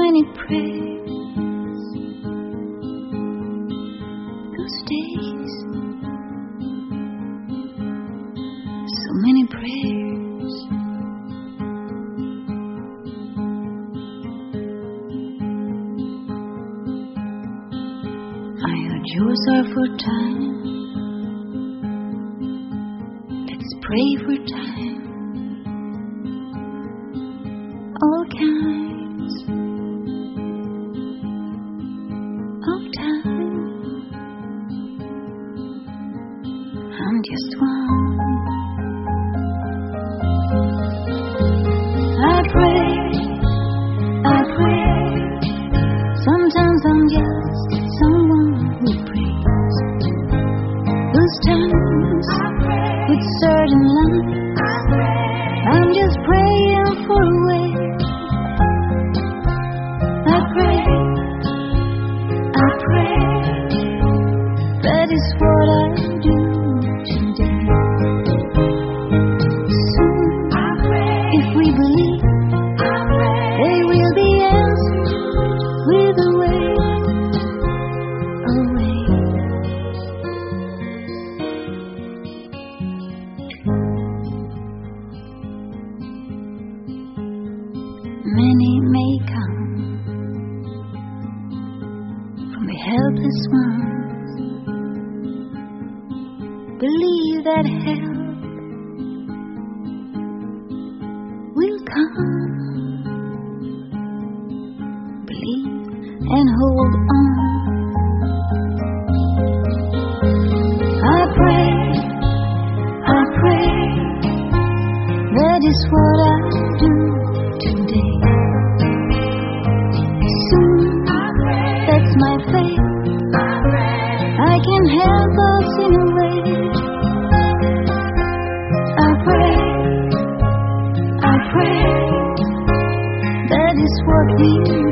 many prayers those days, so many prayers. I heard yours are for time. Let's pray for time. All kinds of time. I'm just one. I pray. Sometimes I'm just someone who prays. Those times with certain lines, I'm just praying for a way. I pray, that is what I do today. Soon, if we believe, they will be answered with a way. Many may come from the helpless ones. Believe that help will come. Believe and hold on. I pray, that is what I do today. Soon, that's my faith. I can help us in a way. I pray, that is what we do.